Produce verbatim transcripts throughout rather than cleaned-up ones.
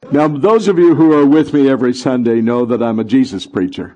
Now, those of you who are with me every Sunday know that I'm a Jesus preacher.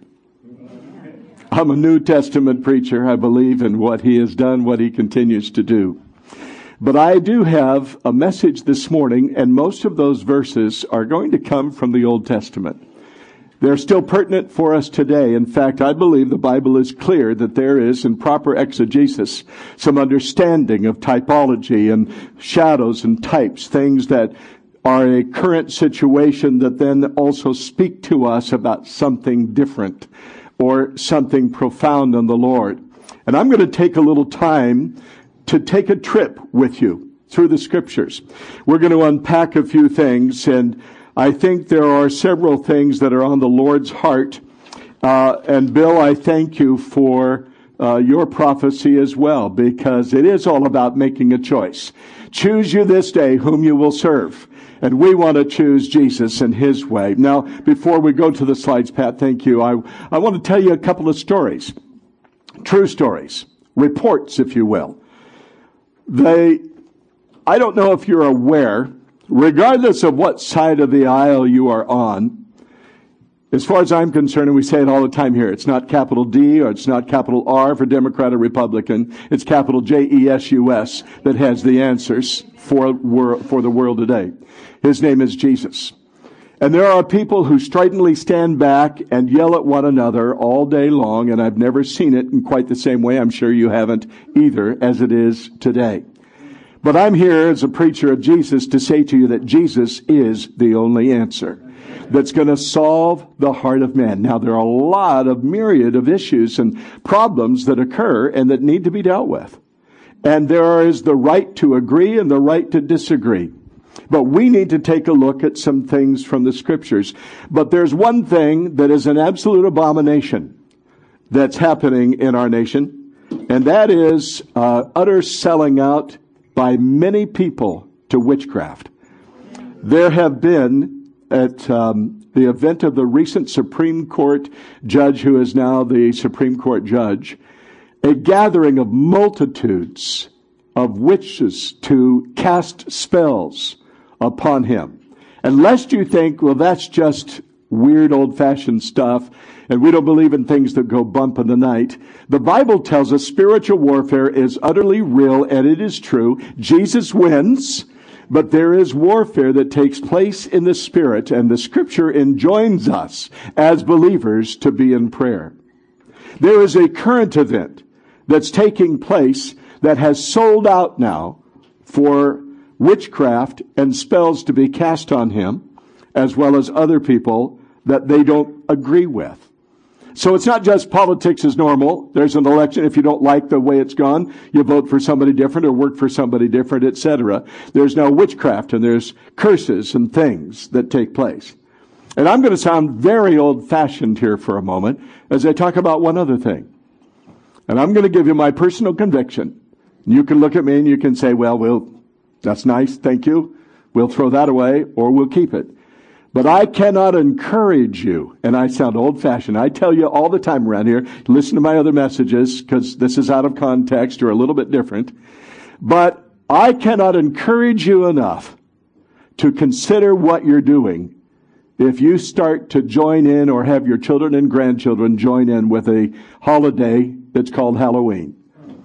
I'm a New Testament preacher. I believe in what he has done, what he continues to do. But I do have a message this morning, and most of those verses are going to come from the Old Testament. They're still pertinent for us today. In fact, I believe the Bible is clear that there is, in proper exegesis, some understanding of typology and shadows and types, things that are a current situation that then also speak to us about something different or something profound in the Lord. And I'm going to take a little time to take a trip with you through the Scriptures. We're going to unpack a few things, and I think there are several things that are on the Lord's heart. Uh, and Bill, I thank you for uh, your prophecy as well, because it is all about making a choice. Choose you this day whom you will serve. And we want to choose Jesus and his way. Now, before we go to the slides, Pat, thank you. I, I want to tell you a couple of stories. True stories. Reports, if you will. They, I don't know if you're aware, regardless of what side of the aisle you are on, as far as I'm concerned, and we say it all the time here, it's not capital D or it's not capital R for Democrat or Republican. It's capital J E S U S that has the answers for, for the world today. His name is Jesus. And there are people who stridently stand back and yell at one another all day long, and I've never seen it in quite the same way. I'm sure you haven't either, as it is today. But I'm here as a preacher of Jesus to say to you that Jesus is the only answer that's going to solve the heart of man. Now, there are a lot of myriad of issues and problems that occur and that need to be dealt with. And there is the right to agree and the right to disagree. But we need to take a look at some things from the Scriptures. But there's one thing that is an absolute abomination that's happening in our nation, and that is uh, utter selling out by many people to witchcraft. There have been, at um, the event of the recent Supreme Court judge, who is now the Supreme Court judge, a gathering of multitudes of witches to cast spells upon him. And lest you think, well, that's just weird old-fashioned stuff, and we don't believe in things that go bump in the night. The Bible tells us spiritual warfare is utterly real, and it is true. Jesus wins, but there is warfare that takes place in the Spirit, and the Scripture enjoins us as believers to be in prayer. There is a current event that's taking place that has sold out now for witchcraft and spells to be cast on him, as well as other people that they don't agree with. So it's not just politics as normal. There's an election. If you don't like the way it's gone, you vote for somebody different or work for somebody different, et cetera. There's now witchcraft and there's curses and things that take place. And I'm going to sound very old-fashioned here for a moment as I talk about one other thing. And I'm going to give you my personal conviction. You can look at me and you can say, well, we'll that's nice, thank you. We'll throw that away or we'll keep it. But I cannot encourage you, and I sound old-fashioned. I tell you all the time around here, listen to my other messages because this is out of context or a little bit different. But I cannot encourage you enough to consider what you're doing if you start to join in or have your children and grandchildren join in with a holiday that's called Halloween.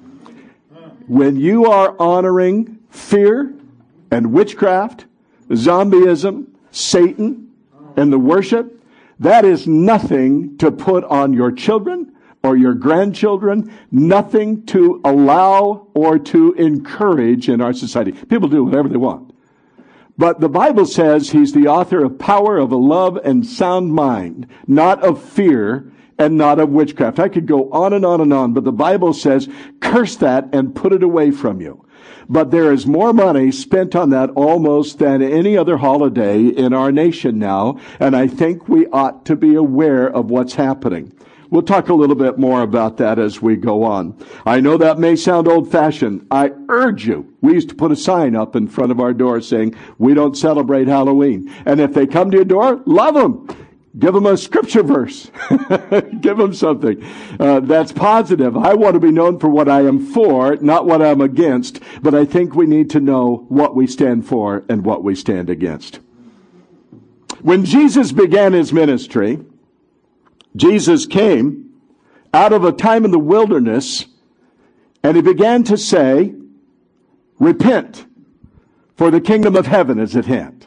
When you are honoring fear and witchcraft, zombieism, Satan, and the worship, that is nothing to put on your children or your grandchildren, nothing to allow or to encourage in our society. People do whatever they want. But the Bible says he's the author of power, of a love and sound mind, not of fear and not of witchcraft. I could go on and on and on, but the Bible says curse that and put it away from you. But there is more money spent on that almost than any other holiday in our nation now, and I think we ought to be aware of what's happening. We'll talk a little bit more about that as we go on. I know that may sound old-fashioned. I urge you. We used to put a sign up in front of our door saying, we don't celebrate Halloween. And if they come to your door, love them. Give them a scripture verse. Give them something uh, that's positive. I want to be known for what I am for, not what I'm against. But I think we need to know what we stand for and what we stand against. When Jesus began his ministry, Jesus came out of a time in the wilderness, and he began to say, repent, for the kingdom of heaven is at hand.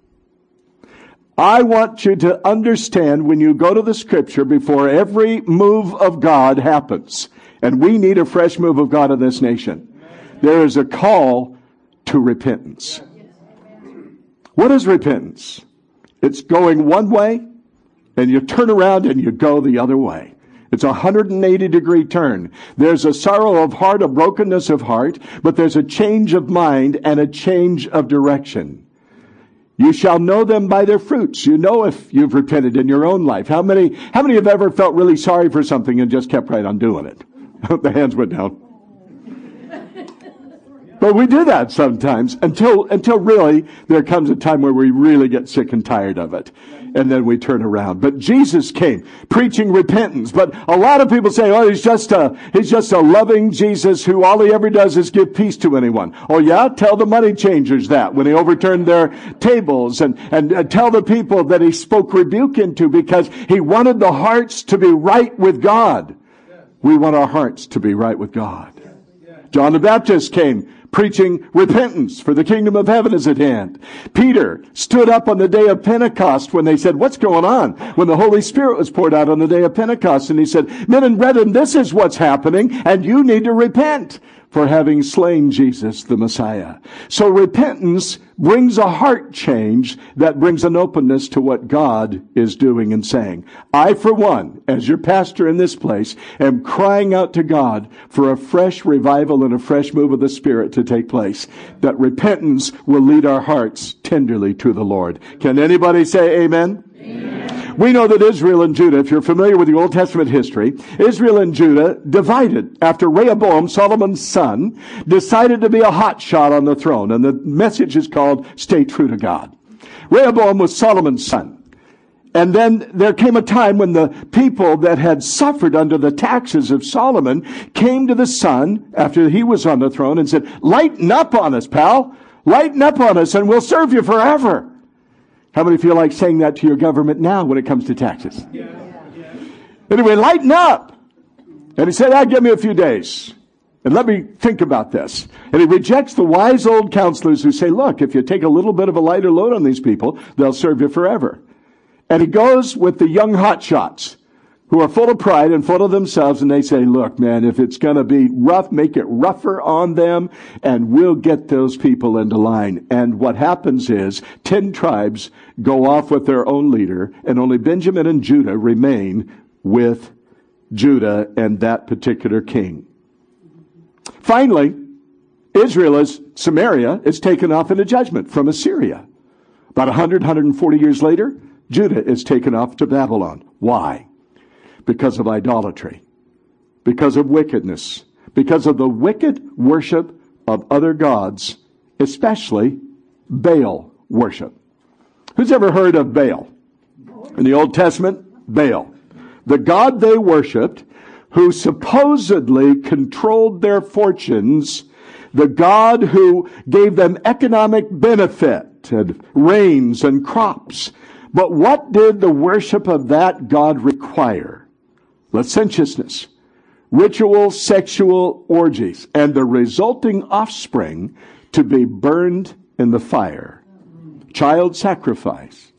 I want you to understand when you go to the scripture before every move of God happens, and we need a fresh move of God in this nation, there is a call to repentance. What is repentance? It's going one way, and you turn around and you go the other way. It's a one hundred eighty degree turn. There's a sorrow of heart, a brokenness of heart, but there's a change of mind and a change of direction. You shall know them by their fruits. You know if you've repented in your own life. How many, how many have ever felt really sorry for something and just kept right on doing it? The hands went down. But we do that sometimes until, until really there comes a time where we really get sick and tired of it. And then we turn around. But Jesus came preaching repentance. But a lot of people say, oh, he's just a, he's just a loving Jesus who all he ever does is give peace to anyone. Oh yeah? Tell the money changers that when he overturned their tables, and, and uh, tell the people that he spoke rebuke into because he wanted the hearts to be right with God. We want our hearts to be right with God. John the Baptist came preaching repentance, for the kingdom of heaven is at hand. Peter stood up on the day of Pentecost when they said, what's going on? When the Holy Spirit was poured out on the day of Pentecost. And he said, men and brethren, this is what's happening, and you need to repent for having slain Jesus, the Messiah. So repentance brings a heart change that brings an openness to what God is doing and saying. I, for one, as your pastor in this place, am crying out to God for a fresh revival and a fresh move of the Spirit to take place. That repentance will lead our hearts tenderly to the Lord. Can anybody say amen? Amen. We know that Israel and Judah, if you're familiar with the Old Testament history, Israel and Judah divided after Rehoboam, Solomon's son, decided to be a hotshot on the throne. And the message is called, stay true to God. Rehoboam was Solomon's son. And then there came a time when the people that had suffered under the taxes of Solomon came to the son after he was on the throne and said, lighten up on us, pal. Lighten up on us and we'll serve you forever. How many feel like saying that to your government now when it comes to taxes? Yeah. Yeah. Anyway, lighten up. And he said, ah, give me a few days. And let me think about this. And he rejects the wise old counselors who say, look, if you take a little bit of a lighter load on these people, they'll serve you forever. And he goes with the young hotshots who are full of pride and full of themselves, and they say, look, man, if it's going to be rough, make it rougher on them, and we'll get those people into line. And what happens is, ten tribes go off with their own leader, and only Benjamin and Judah remain with Judah and that particular king. Finally, Israel, is Samaria, is taken off into judgment from Assyria. About one hundred, one hundred forty years later, Judah is taken off to Babylon. Why? Because of idolatry, because of wickedness, because of the wicked worship of other gods, especially Baal worship. Who's ever heard of Baal? In the Old Testament, Baal. The god they worshipped, who supposedly controlled their fortunes, the god who gave them economic benefit and rains and crops. But what did the worship of that god require? Licentiousness, ritual sexual orgies, and the resulting offspring to be burned in the fire. Child sacrifice.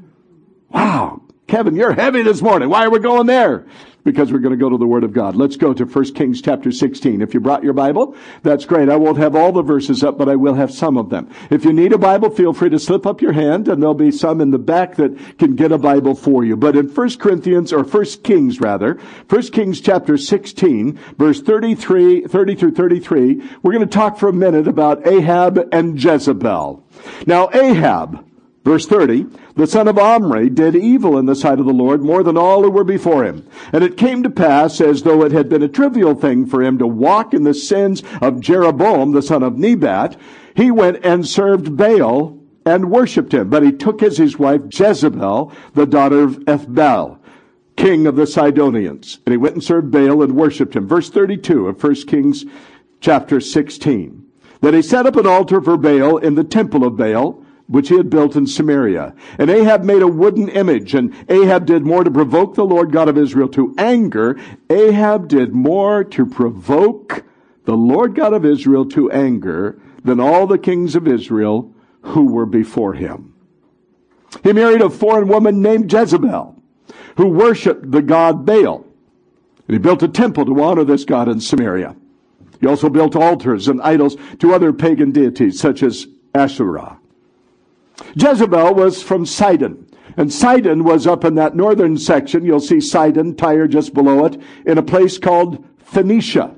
Wow. Kevin, you're heavy this morning. Why are we going there? Because we're going to go to the Word of God. Let's go to First Kings chapter sixteen. If you brought your Bible, that's great. I won't have all the verses up, but I will have some of them. If you need a Bible, feel free to slip up your hand, and there'll be some in the back that can get a Bible for you. But in First Corinthians, or First Kings rather, First Kings chapter sixteen, verse thirty-three, thirty through thirty-three, we're going to talk for a minute about Ahab and Jezebel. Now Ahab, verse thirty, the son of Omri did evil in the sight of the Lord more than all who were before him. And it came to pass, as though it had been a trivial thing for him to walk in the sins of Jeroboam, the son of Nebat, he went and served Baal and worshipped him. But he took as his wife Jezebel, the daughter of Ethbaal, king of the Sidonians. And he went and served Baal and worshipped him. Verse thirty-two of First Kings chapter sixteen. That he set up an altar for Baal in the temple of Baal, which he had built in Samaria. And Ahab made a wooden image, and Ahab did more to provoke the Lord God of Israel to anger. Ahab did more to provoke the Lord God of Israel to anger than all the kings of Israel who were before him. He married a foreign woman named Jezebel, who worshiped the god Baal. And he built a temple to honor this god in Samaria. He also built altars and idols to other pagan deities, such as Asherah. Jezebel was from Sidon, and Sidon was up in that northern section. You'll see Sidon, Tyre just below it, in a place called Phoenicia.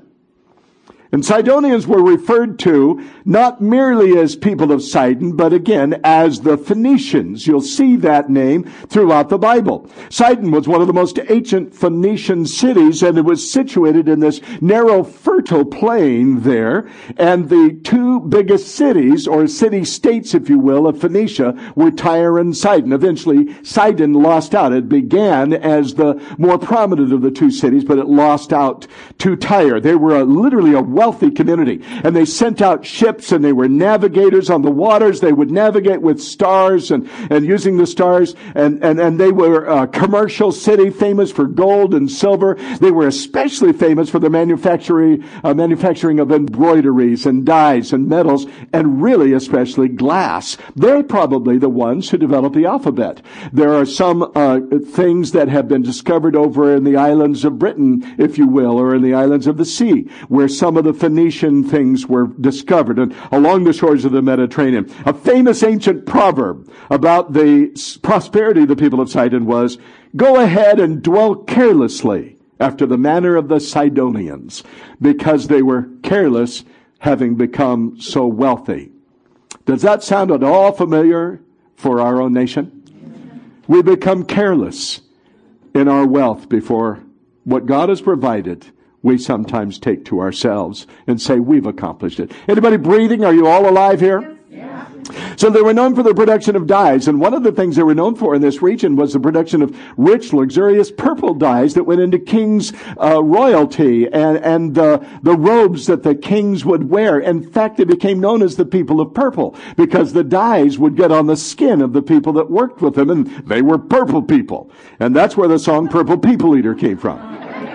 And Sidonians were referred to not merely as people of Sidon, but again as the Phoenicians. You'll see that name throughout the Bible. Sidon was one of the most ancient Phoenician cities, and it was situated in this narrow, fertile plain there. And the two biggest cities, or city-states, if you will, of Phoenicia were Tyre and Sidon. Eventually, Sidon lost out. It began as the more prominent of the two cities, but it lost out to Tyre. They were a, literally a wealthy community, and they sent out ships, and they were navigators on the waters. They would navigate with stars and and using the stars, and and and they were a commercial city, famous for gold and silver. They were especially famous for the manufacturing uh, manufacturing of embroideries and dyes and metals, and really especially glass. They're probably the ones who developed the alphabet. There are some uh, things that have been discovered over in the islands of Britain, if you will, or in the islands of the sea, where some of the Phoenician things were discovered, and along the shores of the Mediterranean. A famous ancient proverb about the prosperity of the people of Sidon was, "Go ahead and dwell carelessly after the manner of the Sidonians," because they were careless, having become so wealthy. Does that sound at all familiar for our own nation? We become careless in our wealth before what God has provided. We sometimes take to ourselves and say we've accomplished it. Anybody breathing? Are you all alive here? Yeah. So they were known for the production of dyes, and one of the things they were known for in this region was the production of rich, luxurious purple dyes that went into kings' uh, royalty and, and uh, the robes that the kings would wear. In fact, they became known as the people of purple because the dyes would get on the skin of the people that worked with them, and they were purple people. And that's where the song Purple People Eater came from.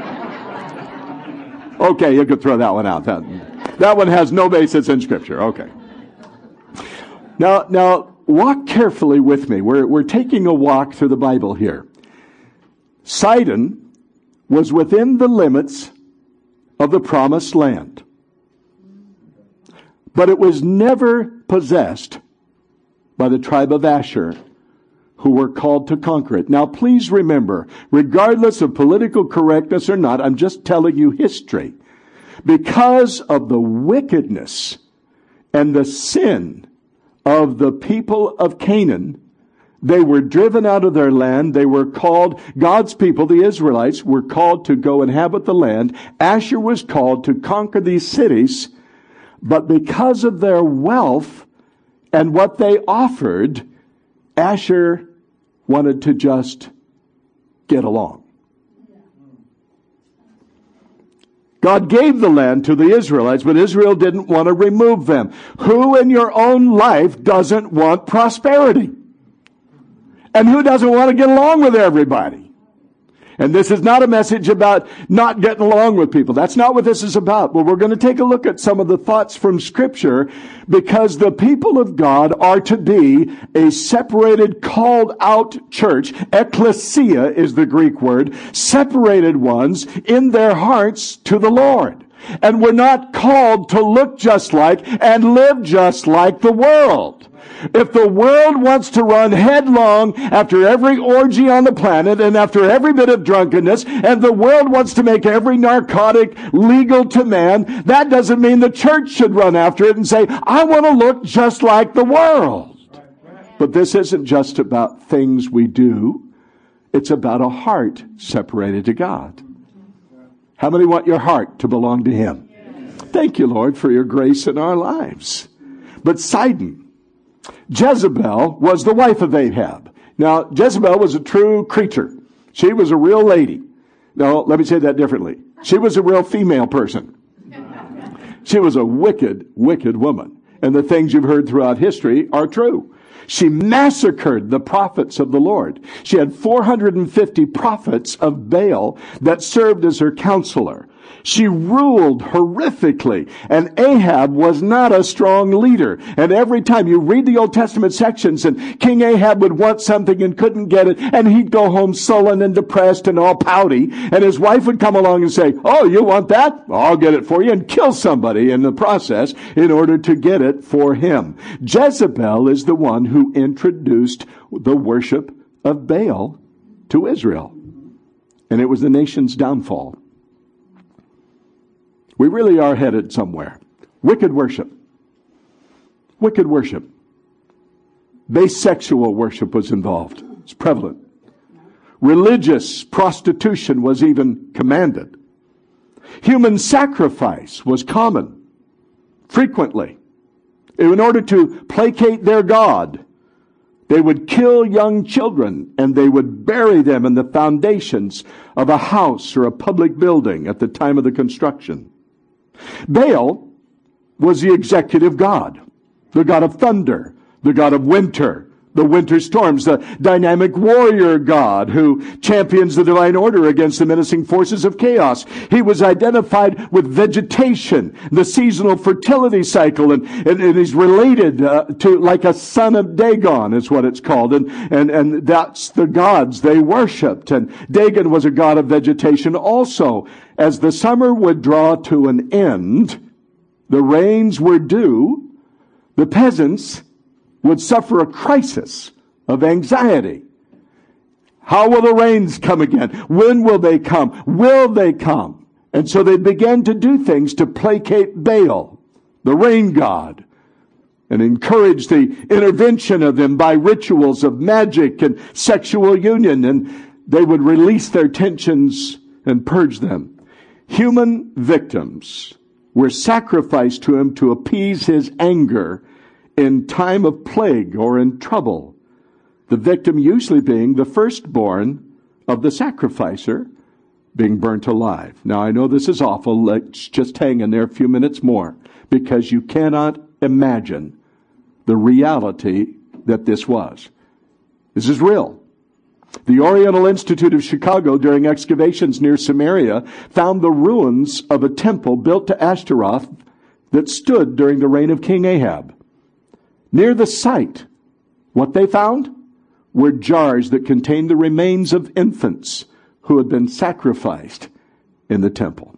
Okay, you could throw that one out. That, that one has no basis in Scripture. Okay. Now, now, walk carefully with me. We're, we're taking a walk through the Bible here. Sidon was within the limits of the promised land, but it was never possessed by the tribe of Asher, who were called to conquer it. Now, please remember, regardless of political correctness or not, I'm just telling you history. Because of the wickedness and the sin of the people of Canaan, they were driven out of their land. They were called, God's people, the Israelites, were called to go inhabit the land. Asher was called to conquer these cities, but because of their wealth and what they offered, Asher wanted to just get along. God gave the land to the Israelites, but Israel didn't want to remove them. Who in your own life doesn't want prosperity? And who doesn't want to get along with everybody? And this is not a message about not getting along with people. That's not what this is about. But we're going to take a look at some of the thoughts from Scripture, because the people of God are to be a separated, called out church. Ecclesia is the Greek word. Separated ones in their hearts to the Lord. And we're not called to look just like and live just like the world. If the world wants to run headlong after every orgy on the planet and after every bit of drunkenness, and the world wants to make every narcotic legal to man, that doesn't mean the church should run after it and say, I want to look just like the world. But this isn't just about things we do. It's about a heart separated to God. How many want your heart to belong to Him? Thank you, Lord, for your grace in our lives. But Sidon, Jezebel was the wife of Ahab. Now, Jezebel was a true creature. She was a real lady. No, let me say that differently. She was a real female person. She was a wicked, wicked woman. And the things you've heard throughout history are true. She massacred the prophets of the Lord. She had four hundred fifty prophets of Baal that served as her counselor. She ruled horrifically, and Ahab was not a strong leader. And every time you read the Old Testament sections, and King Ahab would want something and couldn't get it, and he'd go home sullen and depressed and all pouty, and his wife would come along and say, "Oh, you want that? I'll get it for you," and kill somebody in the process in order to get it for him. Jezebel is the one who introduced the worship of Baal to Israel, and it was the nation's downfall. We really are headed somewhere. Wicked worship. Wicked worship. Base sexual worship was involved. It's prevalent. Religious prostitution was even commanded. Human sacrifice was common, frequently. In order to placate their god, they would kill young children and they would bury them in the foundations of a house or a public building at the time of the construction. Baal was the executive god, the god of thunder, the god of winter, the winter storms, the dynamic warrior god who champions the divine order against the menacing forces of chaos. He was identified with vegetation, the seasonal fertility cycle, and, and, and he's related uh, to like a son of Dagon is what it's called, and, and, and that's the gods they worshipped. And Dagon was a god of vegetation also. As the summer would draw to an end, the rains were due, the peasants would suffer a crisis of anxiety. How will the rains come again? When will they come? Will they come? And so they began to do things to placate Baal, the rain god, and encourage the intervention of him by rituals of magic and sexual union, and they would release their tensions and purge them. Human victims were sacrificed to him to appease his anger in time of plague or in trouble. The victim usually being the firstborn of the sacrificer being burnt alive. Now I know this is awful. Let's just hang in there a few minutes more, because you cannot imagine the reality that this was. This is real. The Oriental Institute of Chicago, during excavations near Samaria, found the ruins of a temple built to Ashtaroth that stood during the reign of King Ahab. Near the site, what they found were jars that contained the remains of infants who had been sacrificed in the temple.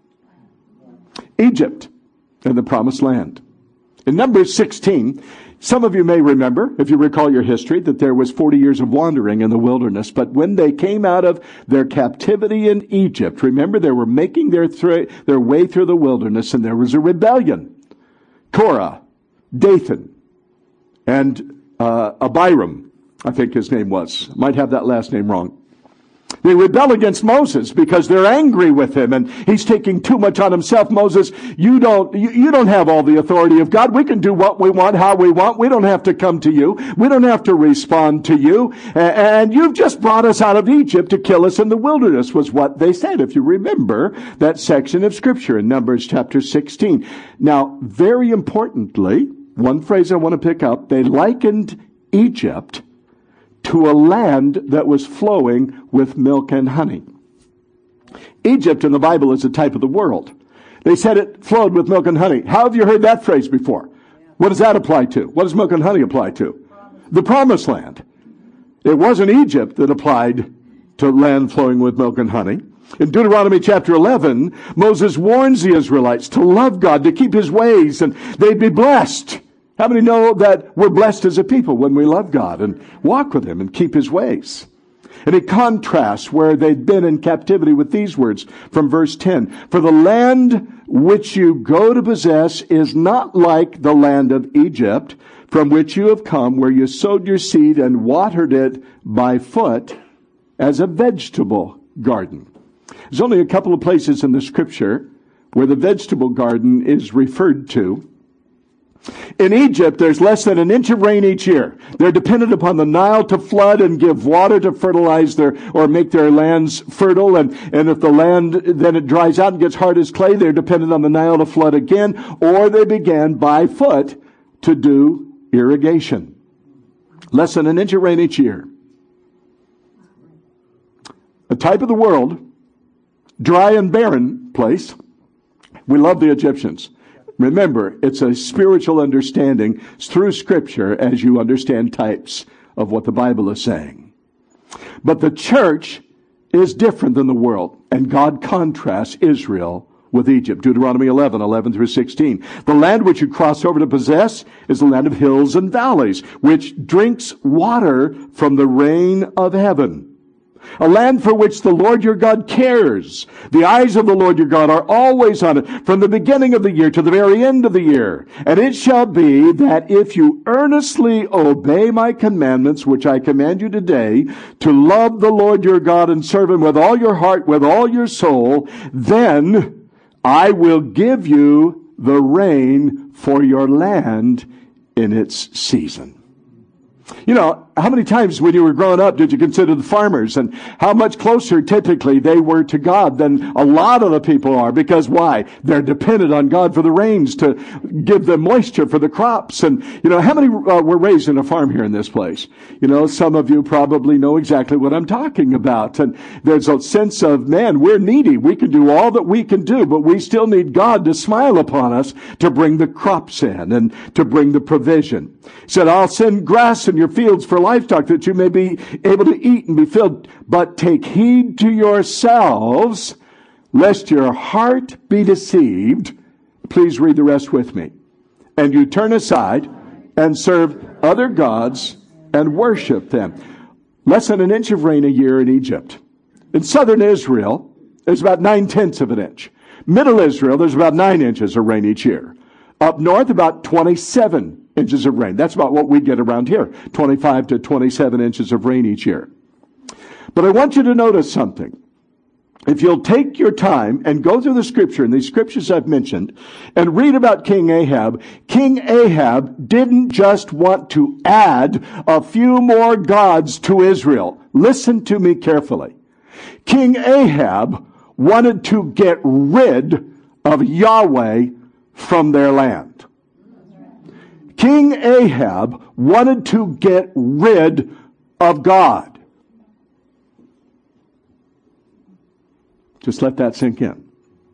Egypt and the Promised Land. In Numbers sixteen, some of you may remember, if you recall your history, that there was forty years of wandering in the wilderness. But when they came out of their captivity in Egypt, remember they were making their, th- their way through the wilderness, and there was a rebellion. Korah, Dathan, and uh, Abiram, I think his name was. Might have that last name wrong. They rebel against Moses because they're angry with him, and he's taking too much on himself. Moses, you don't, you, you don't have all the authority of God. We can do what we want, how we want. We don't have to come to you. We don't have to respond to you. And you've just brought us out of Egypt to kill us in the wilderness, was what they said, if you remember that section of Scripture in Numbers chapter sixteen. Now, very importantly, one phrase I want to pick up, they likened Egypt to a land that was flowing with milk and honey. Egypt in the Bible is a type of the world. They said it flowed with milk and honey. How have you heard that phrase before? What does that apply to? What does milk and honey apply to? The Promised Land. It wasn't Egypt that applied to land flowing with milk and honey. In Deuteronomy chapter eleven, Moses warns the Israelites to love God, to keep his ways, and they'd be blessed. How many know that we're blessed as a people when we love God and walk with him and keep his ways? And it contrasts where they'd been in captivity with these words from verse ten. For the land which you go to possess is not like the land of Egypt, from which you have come, where you sowed your seed and watered it by foot as a vegetable garden. There's only a couple of places in the Scripture where the vegetable garden is referred to. In Egypt, there's less than an inch of rain each year. They're dependent upon the Nile to flood and give water to fertilize their, or make their lands fertile. And, and if the land, then it dries out and gets hard as clay, they're dependent on the Nile to flood again. Or they began by foot to do irrigation. Less than an inch of rain each year. A type of the world, dry and barren place. We love the Egyptians. Remember, it's a spiritual understanding through Scripture as you understand types of what the Bible is saying. But the church is different than the world, and God contrasts Israel with Egypt. Deuteronomy eleven, eleven through sixteen. The land which you cross over to possess is the land of hills and valleys, which drinks water from the rain of heaven. A land for which the Lord your God cares. The eyes of the Lord your God are always on it, from the beginning of the year to the very end of the year. And it shall be that if you earnestly obey my commandments, which I command you today, to love the Lord your God and serve him with all your heart, with all your soul, then I will give you the rain for your land in its season. You know, how many times when you were growing up did you consider the farmers and how much closer typically they were to God than a lot of the people are? Because why? They're dependent on God for the rains to give them moisture for the crops. And, you know, how many uh, were raised in a farm here in this place? You know, some of you probably know exactly what I'm talking about. And there's a sense of, man, we're needy. We can do all that we can do, but we still need God to smile upon us to bring the crops in and to bring the provision. He said, I'll send grass in your fields for livestock that you may be able to eat and be filled. But take heed to yourselves, lest your heart be deceived. Please read the rest with me. And you turn aside and serve other gods and worship them. Less than an inch of rain a year in Egypt. In southern Israel, there's about nine-tenths of an inch. Middle Israel, there's about nine inches of rain each year. Up north, about twenty-seven inches of rain. That's about what we get around here. twenty-five to twenty-seven inches of rain each year. But I want you to notice something. If you'll take your time and go through the scripture, and these scriptures I've mentioned, and read about King Ahab, King Ahab didn't just want to add a few more gods to Israel. Listen to me carefully. King Ahab wanted to get rid of Yahweh from their land. King Ahab wanted to get rid of God. Just let that sink in.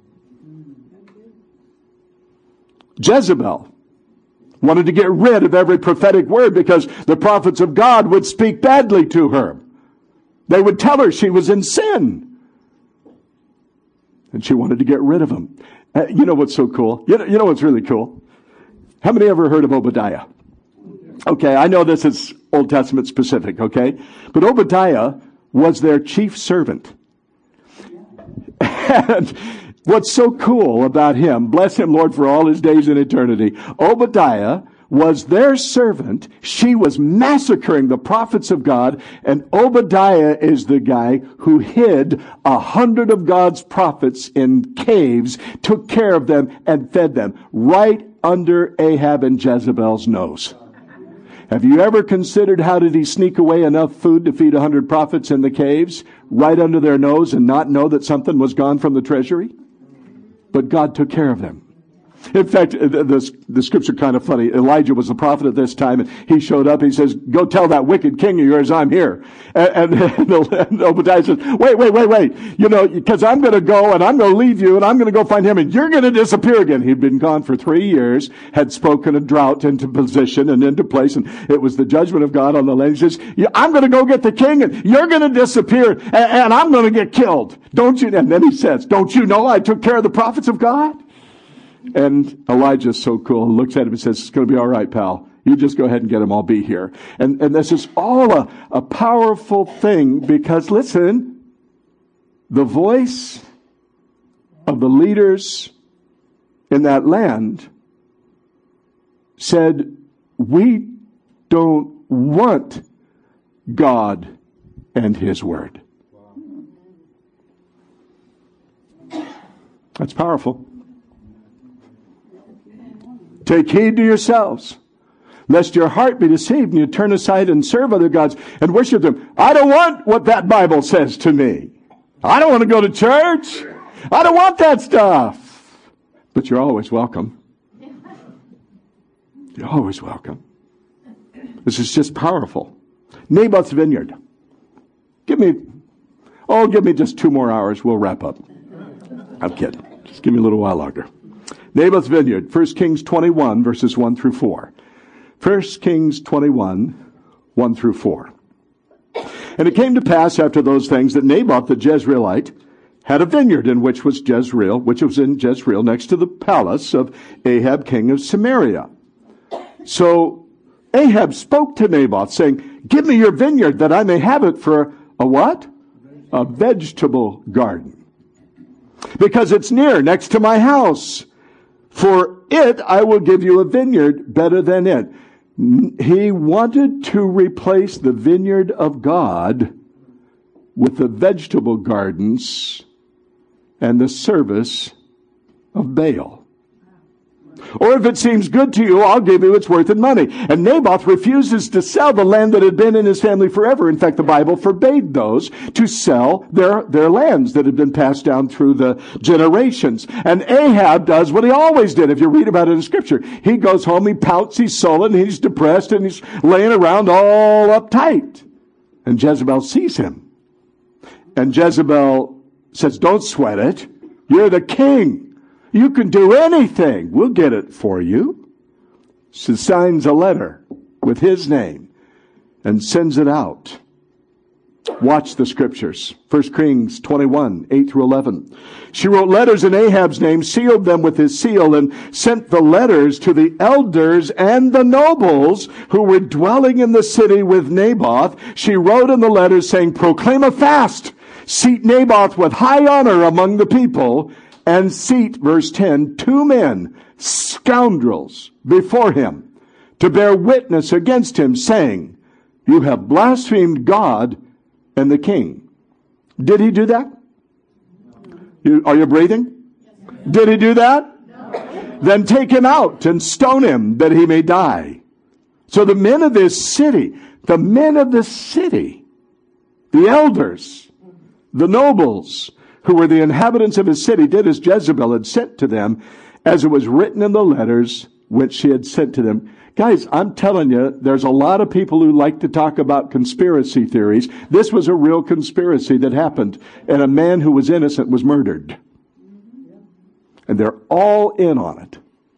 Jezebel wanted to get rid of every prophetic word because the prophets of God would speak badly to her. They would tell her she was in sin. And she wanted to get rid of them. Uh, you know what's so cool? You know, you know what's really cool? How many ever heard of Obadiah? Okay, I know this is Old Testament specific, okay? But Obadiah was their chief servant. And what's so cool about him, bless him, Lord, for all his days in eternity, Obadiah was their servant. She was massacring the prophets of God, and Obadiah is the guy who hid a hundred of God's prophets in caves, took care of them, and fed them right under Ahab and Jezebel's nose. Have you ever considered how did he sneak away enough food to feed a hundred prophets in the caves right under their nose and not know that something was gone from the treasury? But God took care of them. In fact, the, the, the scripture kind of funny. Elijah was the prophet at this time, and he showed up. He says, go tell that wicked king of yours I'm here. And, and, and Obadiah says, wait, wait, wait, wait. You know, because I'm going to go, and I'm going to leave you, and I'm going to go find him, and you're going to disappear again. He'd been gone for three years, had spoken a drought into position and into place, and it was the judgment of God on the land. He says, yeah, I'm going to go get the king, and you're going to disappear, and, and I'm going to get killed. Don't you? And then he says, don't you know I took care of the prophets of God? And Elijah's so cool. He looks at him and says, it's going to be all right, pal. You just go ahead and get them. I'll be here. And, and this is all a, a powerful thing because, listen, the voice of the leaders in that land said, we don't want God and his word. That's powerful. Take heed to yourselves, lest your heart be deceived and you turn aside and serve other gods and worship them. I don't want what that Bible says to me. I don't want to go to church. I don't want that stuff. But you're always welcome. You're always welcome. This is just powerful. Naboth's vineyard. Give me, oh, give me just two more hours. We'll wrap up. I'm kidding. Just give me a little while longer. Naboth's vineyard. First Kings twenty-one, verses one through four. First Kings twenty-one, one through four. And it came to pass after those things that Naboth the Jezreelite had a vineyard in which was Jezreel, which was in Jezreel next to the palace of Ahab, king of Samaria. So Ahab spoke to Naboth, saying, give me your vineyard that I may have it for a what? A vegetable garden. Because it's near, next to my house. For it I will give you a vineyard better than it. He wanted to replace the vineyard of God with the vegetable gardens and the service of Baal. Or if it seems good to you, I'll give you its worth in money. And Naboth refuses to sell the land that had been in his family forever. In fact, the Bible forbade those to sell their, their lands that had been passed down through the generations. And Ahab does what he always did. If you read about it in Scripture, he goes home, he pouts, he's sullen, he's depressed, and he's laying around all uptight. And Jezebel sees him. And Jezebel says, don't sweat it. You're the king. You can do anything. We'll get it for you. She signs a letter with his name and sends it out. Watch the scriptures. First Kings twenty-one, eight through eleven. She wrote letters in Ahab's name, sealed them with his seal, and sent the letters to the elders and the nobles who were dwelling in the city with Naboth. She wrote in the letters saying, proclaim a fast. Seat Naboth with high honor among the people, and seat, verse ten, two men, scoundrels, before him, to bear witness against him, saying, you have blasphemed God and the king. Did he do that? You, are you breathing? Did he do that? No. Then take him out and stone him that he may die. So the men of this city, the men of this city, the elders, the nobles, who were the inhabitants of his city, did as Jezebel had sent to them, as it was written in the letters which she had sent to them. Guys, I'm telling you, there's a lot of people who like to talk about conspiracy theories. This was a real conspiracy that happened, and a man who was innocent was murdered. And they're all in on it.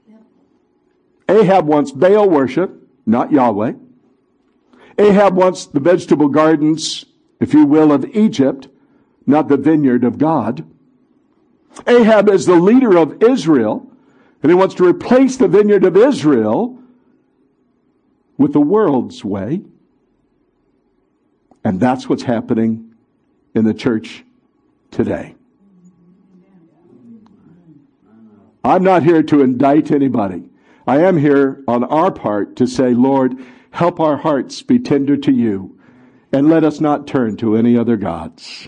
Ahab wants Baal worship, not Yahweh. Ahab wants the vegetable gardens, if you will, of Egypt, not the vineyard of God. Ahab is the leader of Israel, and he wants to replace the vineyard of Israel with the world's way. And that's what's happening in the church today. I'm not here to indict anybody. I am here on our part to say, Lord, help our hearts be tender to you, and let us not turn to any other gods.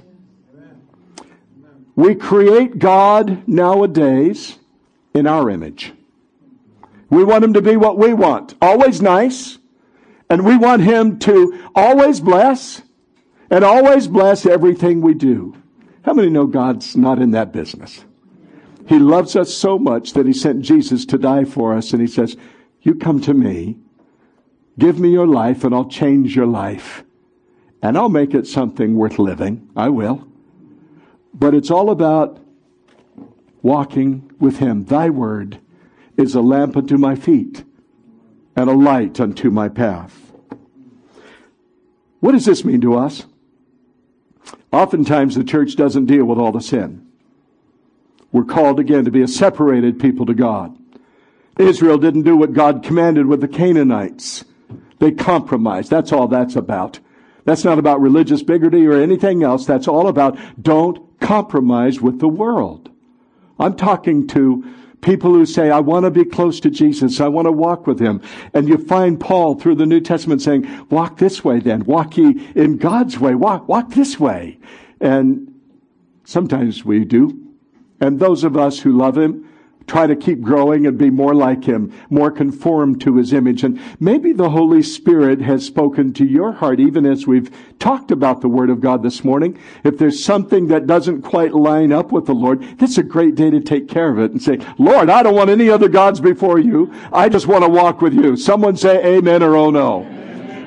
We create God nowadays in our image. We want him to be what we want. Always nice. And we want him to always bless and always bless everything we do. How many know God's not in that business? He loves us so much that he sent Jesus to die for us. And he says, you come to me, give me your life, and I'll change your life. And I'll make it something worth living. I will. But it's all about walking with him. Thy word is a lamp unto my feet and a light unto my path. What does this mean to us? Oftentimes the church doesn't deal with all the sin. We're called again to be a separated people to God. Israel didn't do what God commanded with the Canaanites. They compromised. That's all that's about. That's not about religious bigotry or anything else. That's all about don't compromise with the world. I'm talking to people who say, I want to be close to Jesus. I want to walk with him. And you find Paul through the New Testament saying, walk this way then. Walk ye in God's way. Walk, walk this way. And sometimes we do. And those of us who love him try to keep growing and be more like him, more conformed to his image. And maybe the Holy Spirit has spoken to your heart, even as we've talked about the Word of God this morning. If there's something that doesn't quite line up with the Lord, this is a great day to take care of it and say, Lord, I don't want any other gods before you. I just want to walk with you. Someone say amen or oh no. Amen.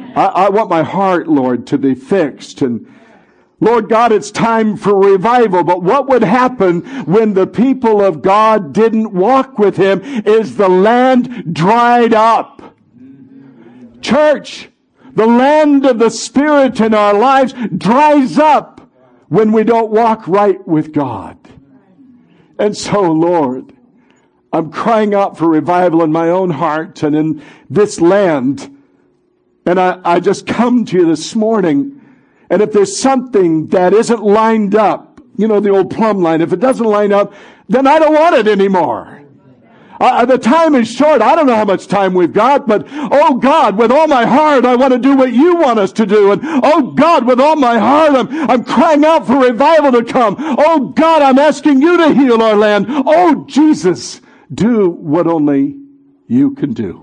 I, I want my heart, Lord, to be fixed. And Lord God, it's time for revival. But what would happen when the people of God didn't walk with Him is the land dried up. Church, the land of the Spirit in our lives dries up when we don't walk right with God. And so, Lord, I'm crying out for revival in my own heart and in this land. And I, I just come to you this morning. And if there's something that isn't lined up, you know, the old plumb line, if it doesn't line up, then I don't want it anymore. Uh, the time is short. I don't know how much time we've got, but oh God, with all my heart, I want to do what you want us to do. And oh God, with all my heart, I'm, I'm crying out for revival to come. Oh God, I'm asking you to heal our land. Oh Jesus, do what only you can do.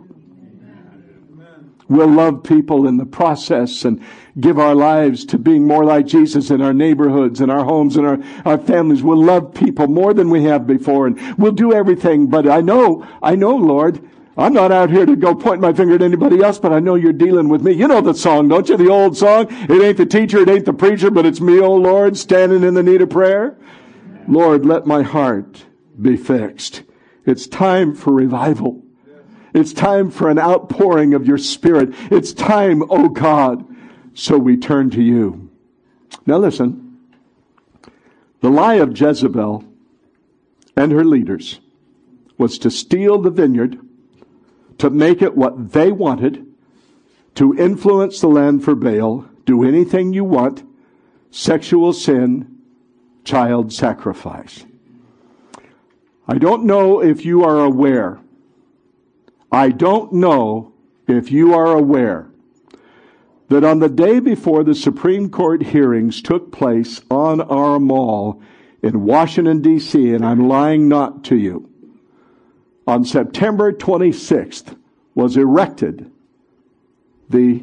We'll love people in the process and give our lives to being more like Jesus in our neighborhoods, in our homes, in our, our families. We'll love people more than we have before, and we'll do everything. But I know, I know, Lord, I'm not out here to go point my finger at anybody else, but I know you're dealing with me. You know the song, don't you? The old song. It ain't the teacher, it ain't the preacher, but it's me, oh Lord, standing in the need of prayer. Lord, let my heart be fixed. It's time for revival. It's time for an outpouring of your Spirit. It's time, oh God, so we turn to you. Now listen, the lie of Jezebel and her leaders was to steal the vineyard, to make it what they wanted, to influence the land for Baal, do anything you want, sexual sin, child sacrifice. I don't know if you are aware I don't know if you are aware that on the day before the Supreme Court hearings took place on our mall in Washington, D C, and I'm lying not to you, on September twenty-sixth was erected the,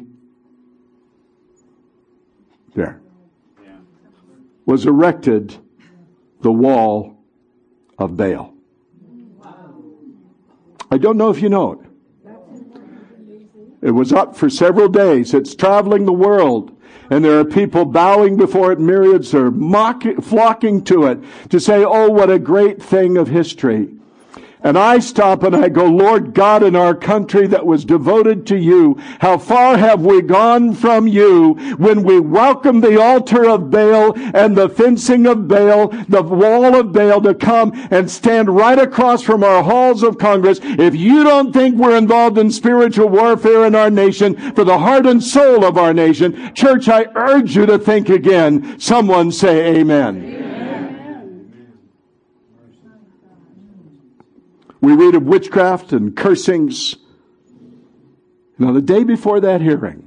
there, was erected the wall of Baal. I don't know if you know it. It was up for several days. It's traveling the world. And there are people bowing before it. Myriads are mocking, flocking to it to say, oh, what a great thing of history. And I stop and I go, Lord God, in our country that was devoted to you, how far have we gone from you when we welcome the altar of Baal and the fencing of Baal, the wall of Baal to come and stand right across from our halls of Congress. If you don't think we're involved in spiritual warfare in our nation for the heart and soul of our nation, church, I urge you to think again. Someone say amen. Amen. We read of witchcraft and cursings. Now, the day before that hearing,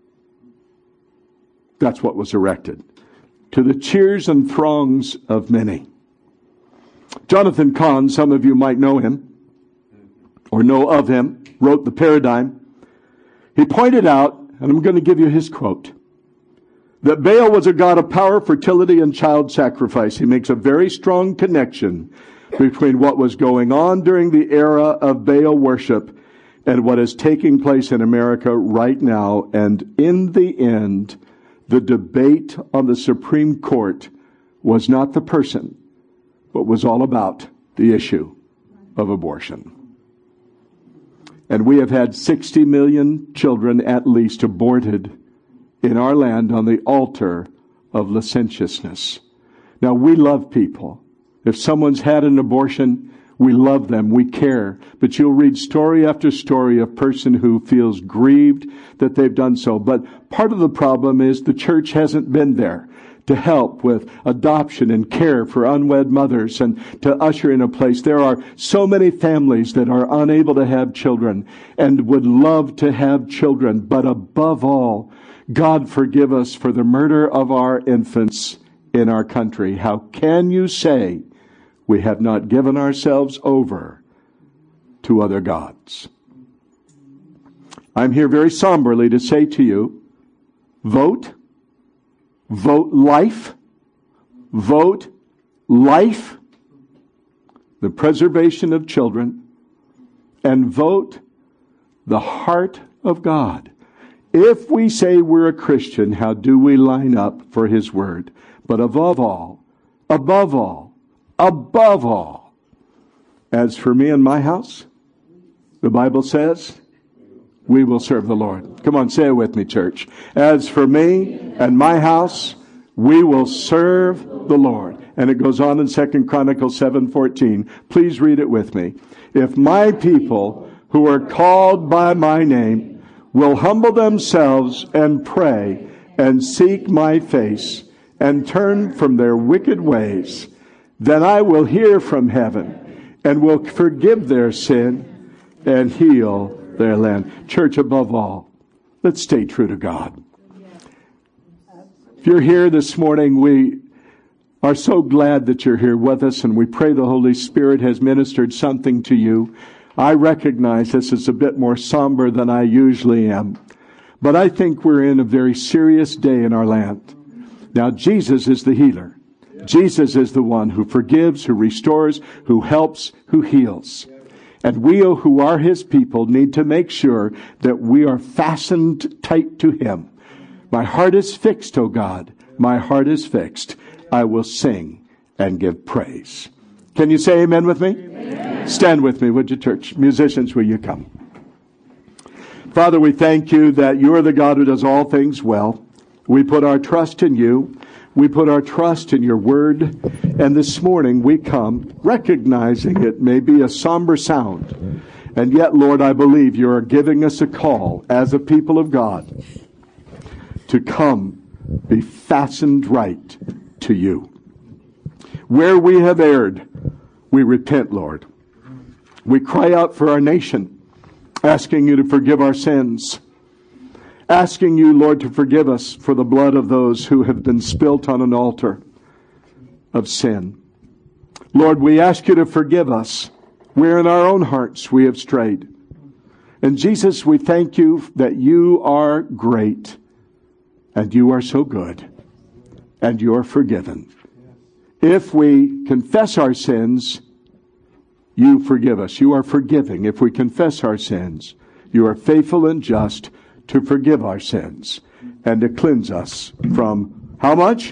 that's what was erected, to the cheers and throngs of many. Jonathan Cahn, some of you might know him, or know of him, wrote The Paradigm. He pointed out, and I'm going to give you his quote, that Baal was a god of power, fertility, and child sacrifice. He makes a very strong connection between what was going on during the era of Baal worship and what is taking place in America right now. And in the end, the debate on the Supreme Court was not the person, but was all about the issue of abortion. And we have had sixty million children at least aborted in our land on the altar of licentiousness. Now, we love people. If someone's had an abortion, we love them, we care. But you'll read story after story of person who feels grieved that they've done so. But part of the problem is the church hasn't been there to help with adoption and care for unwed mothers and to usher in a place. There are so many families that are unable to have children and would love to have children. But above all, God forgive us for the murder of our infants in our country. How can you say we have not given ourselves over to other gods? I'm here very somberly to say to you, vote, vote life, vote life, the preservation of children, and vote the heart of God. If we say we're a Christian, how do we line up for His Word? But above all, above all, above all, as for me and my house, the Bible says, we will serve the Lord. Come on, say it with me, church. As for me and my house, we will serve the Lord. And it goes on in Second Chronicles seven fourteen. Please read it with me. If my people who are called by my name will humble themselves and pray and seek my face and turn from their wicked ways, then I will hear from heaven and will forgive their sin and heal their land. Church, above all, let's stay true to God. If you're here this morning, we are so glad that you're here with us, and we pray the Holy Spirit has ministered something to you. I recognize this is a bit more somber than I usually am, but I think we're in a very serious day in our land. Now, Jesus is the healer. Jesus is the one who forgives, who restores, who helps, who heals. And we who are His people need to make sure that we are fastened tight to Him. My heart is fixed, O God. My heart is fixed. I will sing and give praise. Can you say amen with me? Amen. Stand with me, would you, church? Musicians, will you come? Father, we thank you that you are the God who does all things well. We put our trust in you. We put our trust in your word. And this morning we come recognizing it may be a somber sound. And yet, Lord, I believe you are giving us a call as a people of God to come be fastened right to you. Where we have erred, we repent, Lord. We cry out for our nation, asking you to forgive our sins. Asking you, Lord, to forgive us for the blood of those who have been spilt on an altar of sin. Lord, we ask you to forgive us where in our own hearts we have strayed. And Jesus, we thank you that you are great and you are so good and you are forgiven. If we confess our sins, you forgive us. You are forgiving. If we confess our sins, you are faithful and just to forgive our sins and to cleanse us from how much?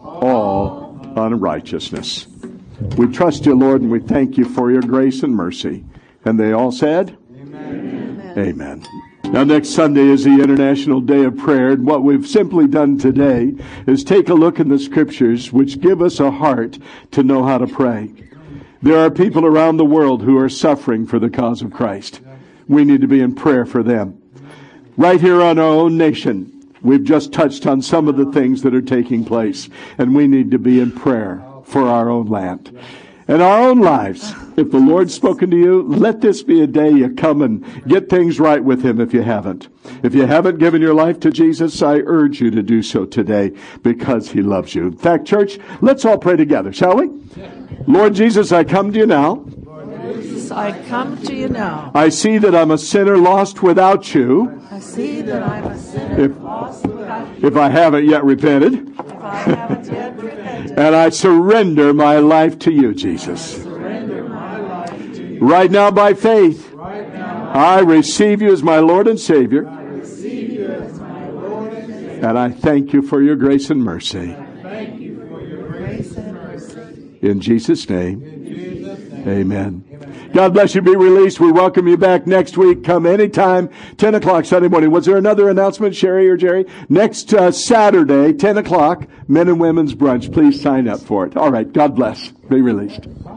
All unrighteousness. We trust you, Lord, and we thank you for your grace and mercy. And they all said? Amen. Amen. Now, next Sunday is the International Day of Prayer, and what we've simply done today is take a look in the Scriptures which give us a heart to know how to pray. There are people around the world who are suffering for the cause of Christ. We need to be in prayer for them. Right here on our own nation, we've just touched on some of the things that are taking place, and we need to be in prayer for our own land and our own lives. If the Lord's spoken to you, let this be a day you come and get things right with Him if you haven't. If you haven't given your life to Jesus, I urge you to do so today because He loves you. In fact, church, let's all pray together, shall we? Lord Jesus, I come to you now. I come to you now. I see that I'm a sinner lost without you. I see that I'm a sinner if, lost without you. If I haven't yet repented. If I haven't yet repented. And I surrender my life to you, Jesus. I surrender my life to you. Right now by faith, right now, I receive you as my Lord and Savior. I receive you as my Lord and Savior. And I thank you for your grace and mercy. Thank you for your grace and mercy. In Jesus' name, In Jesus' name. Amen. God bless you. Be released. We welcome you back next week. Come anytime, ten o'clock Sunday morning. Was there another announcement, Sherry or Jerry? Next uh, Saturday, ten o'clock, men and women's brunch. Please sign up for it. All right. God bless. Be released.